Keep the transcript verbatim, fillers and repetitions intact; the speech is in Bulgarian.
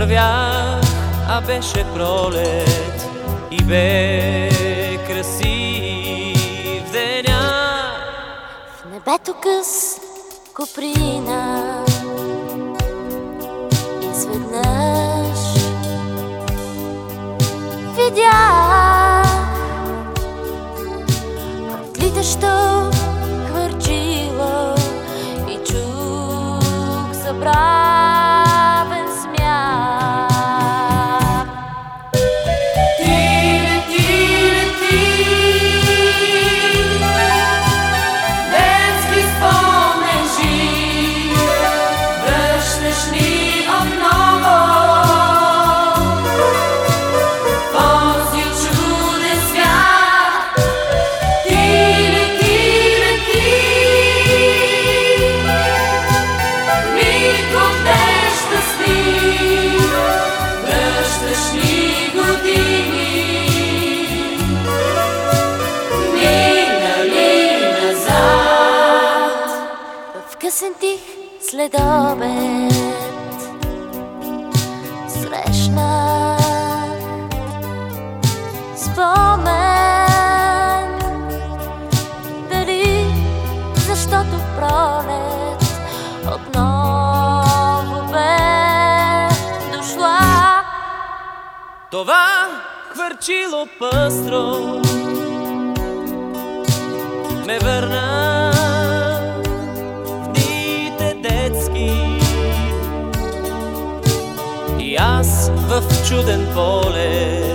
Вървях, а беше пролет и бе красив деня. В небето къс куприна изведнъж видях отлитащо хвърчило и чух забравен смях. Късен тих следобед срещнах спомен. Дали защото пролет отново бе дошла? Това хвърчило пъстро ме върна и аз в чуден полет